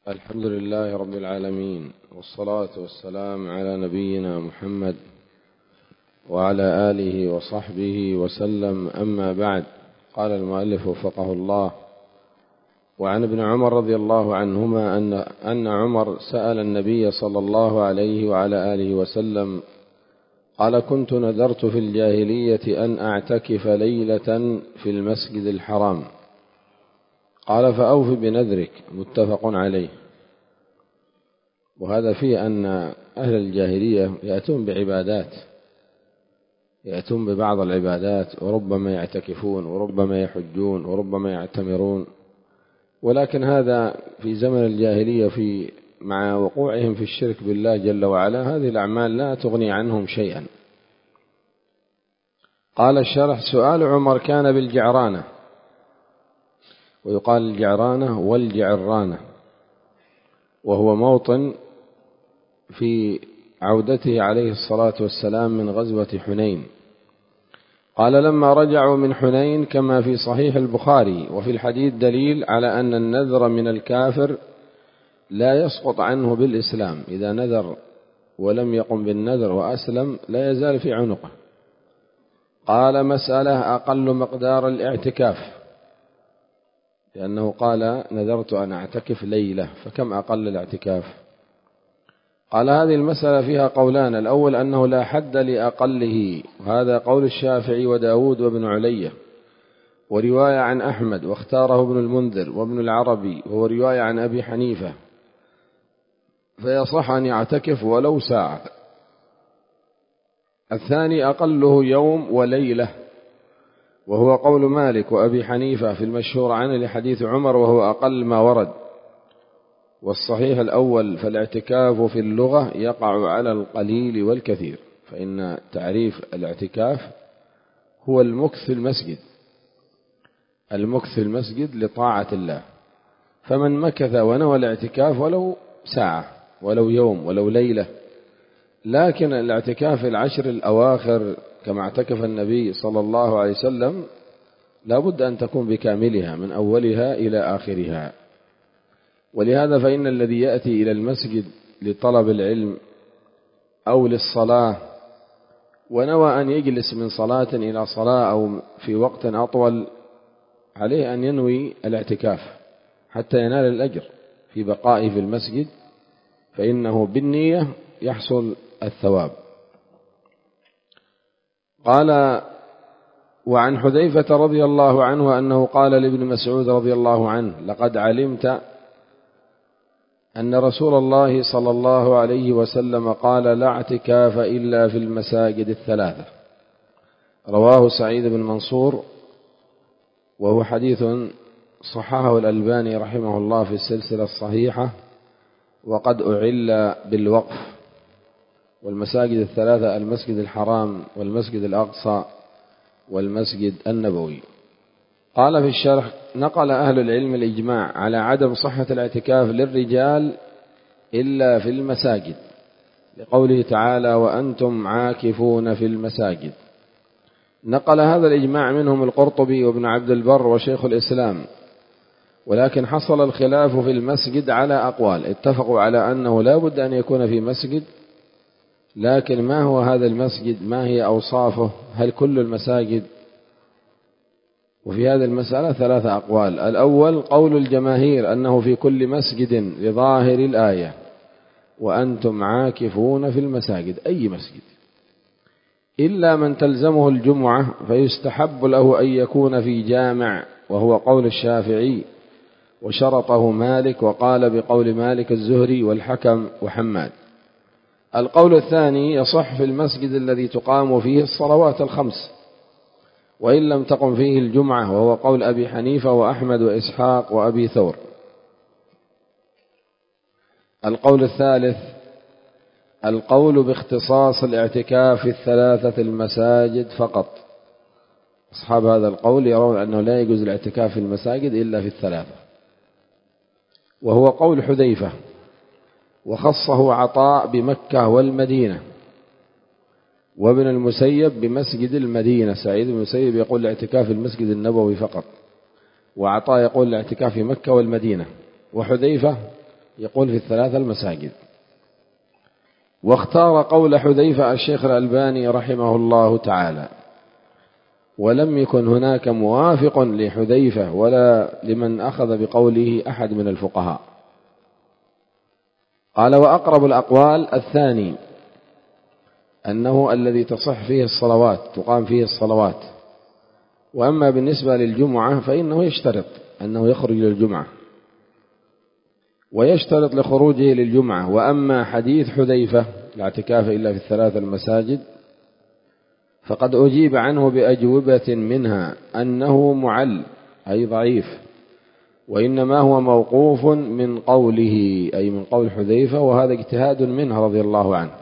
الحمد لله رب العالمين، والصلاة والسلام على نبينا محمد وعلى آله وصحبه وسلم. أما بعد، قال المؤلف وفقه الله: وعن ابن عمر رضي الله عنهما أن عمر سأل النبي صلى الله عليه وعلى آله وسلم قال: كنت نذرت في الجاهلية أن أعتكف ليلة في المسجد الحرام. قال: فأوف بنذرك. متفق عليه. وهذا فيه أن أهل الجاهلية يأتون ببعض العبادات، وربما يعتكفون وربما يحجون وربما يعتمرون، ولكن هذا في زمن الجاهلية مع وقوعهم في الشرك بالله جل وعلا هذه الأعمال لا تغني عنهم شيئا. قال الشرح: سؤال عمر كان بالجعرانة، ويقال الجعرانة والجعرانة، وهو موطن في عودته عليه الصلاة والسلام من غزوة حنين. قال: لما رجعوا من حنين، كما في صحيح البخاري، وفي الحديث دليل على أن النذر من الكافر لا يسقط عنه بالإسلام. إذا نذر ولم يقم بالنذر وأسلم لا يزال في عنقه. قال: مسألة أقل مقدار الاعتكاف، لأنه قال: نذرت أن أعتكف ليلة، فكم أقل الاعتكاف؟ قال: هذه المسألة فيها قولان: الأول أنه لا حد لأقله، وهذا قول الشافعي وداود وابن علية، ورواية عن أحمد، واختاره ابن المنذر وابن العربي، وهو رواية عن أبي حنيفة، فيصح أن يعتكف ولو ساعة. الثاني أقله يوم وليلة، وهو قول مالك وأبي حنيفة في المشهور عنه لحديث عمر، وهو أقل ما ورد. والصحيح الأول، فالاعتكاف في اللغة يقع على القليل والكثير، فإن تعريف الاعتكاف هو المكث في المسجد لطاعة الله. فمن مكث ونوى الاعتكاف ولو ساعة ولو يوم ولو ليلة. لكن الاعتكاف العشر الأواخر كما اعتكف النبي صلى الله عليه وسلم لا بد أن تكون بكاملها من أولها إلى آخرها. ولهذا فإن الذي يأتي إلى المسجد لطلب العلم أو للصلاة ونوى أن يجلس من صلاة إلى صلاة أو في وقت أطول، عليه أن ينوي الاعتكاف حتى ينال الأجر في بقائه في المسجد، فإنه بالنية يحصل الثواب. قال: وعن حذيفة رضي الله عنه أنه قال لابن مسعود رضي الله عنه: لقد علمت أن رسول الله صلى الله عليه وسلم قال: لا اعتكاف إلا في المساجد الثلاثة. رواه سعيد بن منصور، وهو حديث صححه الألباني رحمه الله في السلسلة الصحيحة، وقد أعل بالوقف. والمساجد الثلاثة: المسجد الحرام والمسجد الأقصى والمسجد النبوي. قال في الشرح: نقل أهل العلم الإجماع على عدم صحة الاعتكاف للرجال إلا في المساجد، لقوله تعالى: وأنتم عاكفون في المساجد. نقل هذا الإجماع منهم القرطبي وابن عبد البر وشيخ الإسلام، ولكن حصل الخلاف في المسجد على أقوال. اتفقوا على أنه لا بد أن يكون في مسجد، لكن ما هو هذا المسجد؟ ما هي أوصافه؟ هل كل المساجد؟ وفي هذه المسألة ثلاثة أقوال. الأول قول الجماهير أنه في كل مسجد لظاهر الآية: وأنتم عاكفون في المساجد، أي مسجد، إلا من تلزمه الجمعة فيستحب له أن يكون في جامع، وهو قول الشافعي، وشرطه مالك، وقال بقول مالك الزهري والحكم وحماد. القول الثاني: يصح في المسجد الذي تقام فيه الصلوات الخمس وإن لم تقم فيه الجمعة، وهو قول أبي حنيفة وأحمد وإسحاق وأبي ثور. القول الثالث: القول باختصاص الاعتكاف في الثلاثة المساجد فقط. أصحاب هذا القول يرون أنه لا يجوز الاعتكاف في المساجد إلا في الثلاثة، وهو قول حذيفة، وخصه عطاء بمكة والمدينة، وابن المسيب بمسجد المدينة. سعيد بن المسيب يقول الاعتكاف في المسجد النبوي فقط، وعطاء يقول الاعتكاف في مكة والمدينة، وحذيفة يقول في الثلاث المساجد. واختار قول حذيفة الشيخ الألباني رحمه الله تعالى، ولم يكن هناك موافق لحذيفة ولا لمن أخذ بقوله أحد من الفقهاء. قال: وأقرب الأقوال الثاني، أنه الذي تصح فيه الصلوات، تقام فيه الصلوات. وأما بالنسبة للجمعة فإنه يشترط أنه يخرج للجمعة، ويشترط لخروجه للجمعة. وأما حديث حذيفة لا اعتكاف إلا في الثلاث المساجد فقد أجيب عنه بأجوبة منها أنه معل أي ضعيف، وإنما هو موقوف من قوله أي من قول حذيفة، وهذا اجتهاد منه رضي الله عنه.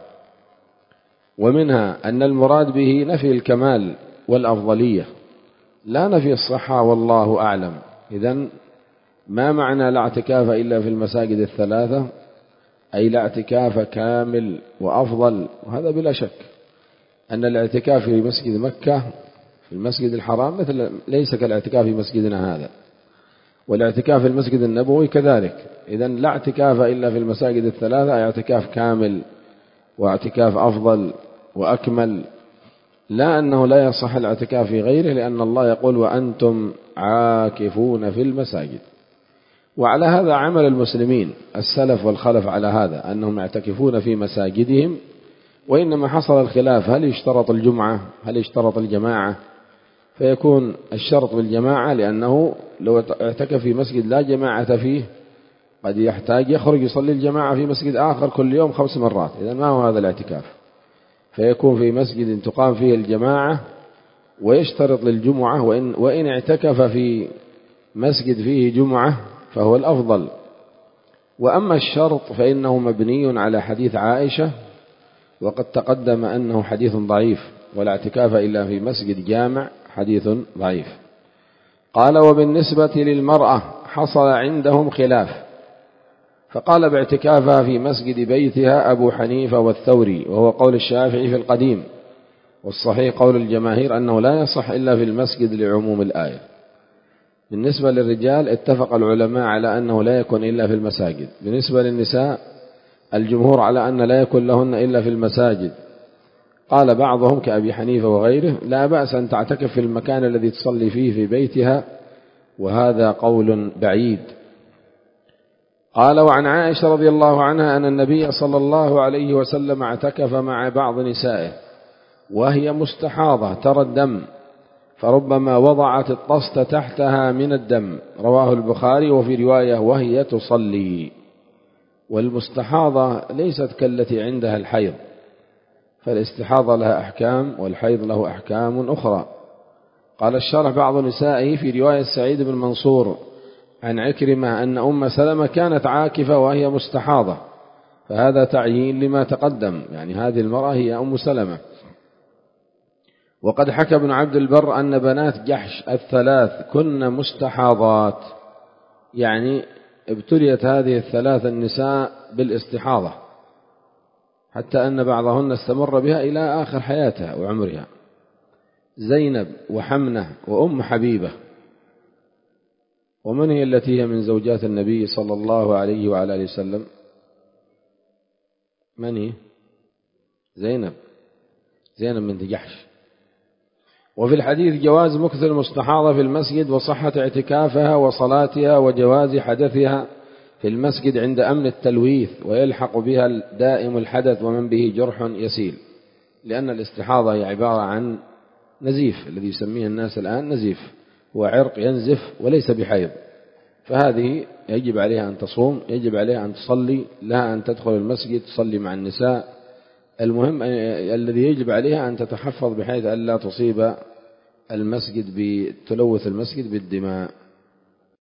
ومنها أن المراد به نفي الكمال والأفضلية لا نفي الصحة، والله أعلم. إذن ما معنى لا اعتكاف إلا في المساجد الثلاثة؟ أي لا اعتكاف كامل وأفضل. وهذا بلا شك أن الاعتكاف في مسجد مكة في المسجد الحرام ليس كالاعتكاف في مسجدنا هذا، والاعتكاف في المسجد النبوي كذلك. إذن لا اعتكاف إلا في المساجد الثلاثة، أي اعتكاف كامل واعتكاف أفضل وأكمل، لا أنه لا يصح الاعتكاف في غيره، لأن الله يقول: وأنتم عاكفون في المساجد. وعلى هذا عمل المسلمين السلف والخلف، على هذا أنهم يعتكفون في مساجدهم. وإنما حصل الخلاف: هل يشترط الجمعة؟ هل يشترط الجماعة؟ فيكون الشرط بالجماعة، لأنه لو اعتكف في مسجد لا جماعة فيه قد يحتاج يخرج يصلي الجماعة في مسجد آخر كل يوم 5 مرات. إذن ما هو هذا الاعتكاف؟ فيكون في مسجد تقام فيه الجماعة ويشترط للجمعة، وإن اعتكف في مسجد فيه جمعة فهو الأفضل. وأما الشرط فإنه مبني على حديث عائشة، وقد تقدم أنه حديث ضعيف، ولا اعتكاف إلا في مسجد جامع، حديث ضعيف. قال: وبالنسبة للمرأة حصل عندهم خلاف، فقال باعتكافها في مسجد بيتها أبو حنيفة والثوري، وهو قول الشافعي في القديم. والصحيح قول الجماهير أنه لا يصح إلا في المسجد لعموم الآية. بالنسبة للرجال اتفق العلماء على أنه لا يكون إلا في المساجد. بالنسبة للنساء الجمهور على أن لا يكون لهن إلا في المساجد. قال بعضهم كأبي حنيفة وغيره: لا بأس أن تعتكف في المكان الذي تصلي فيه في بيتها، وهذا قول بعيد. قال: وعن عائشة رضي الله عنها أن النبي صلى الله عليه وسلم اعتكف مع بعض نسائه وهي مستحاضة ترى الدم، فربما وضعت الطست تحتها من الدم. رواه البخاري. وفي رواية: وهي تصلي. والمستحاضة ليست كالتي عندها الحيض، فالاستحاضة لها أحكام والحيض له أحكام أخرى. قال الشارح: بعض نسائه في رواية سعيد بن منصور عن عكرمة أن أم سلمة كانت عاكفة وهي مستحاضة، فهذا تعيين لما تقدم، يعني هذه المرأة هي أم سلمة. وقد حكى ابن عبد البر أن بنات جحش الثلاث كن مستحاضات، يعني ابتليت هذه الثلاث النساء بالاستحاضة، حتى أن بعضهن استمر بها إلى آخر حياتها وعمرها: زينب وحمنة وأم حبيبة. ومن هي التي هي من زوجات النبي صلى الله عليه وعلى آله وسلم؟ من هي؟ زينب بنت جحش. وفي الحديث جواز مكث المستحاضة في المسجد، وصحة اعتكافها وصلاتها، وجواز حدثها في المسجد عند أمن التلويث، ويلحق بها دائم الحدث ومن به جرح يسيل، لأن الاستحاضة هي عبارة عن نزيف، الذي يسميه الناس الآن نزيف، هو عرق ينزف وليس بحيض. فهذه يجب عليها أن تصوم، يجب عليها أن تصلي، لا أن تدخل المسجد تصلي مع النساء. المهم الذي يجب عليها أن تتحفظ بحيث أن لا تصيب المسجد بتلوث المسجد بالدماء.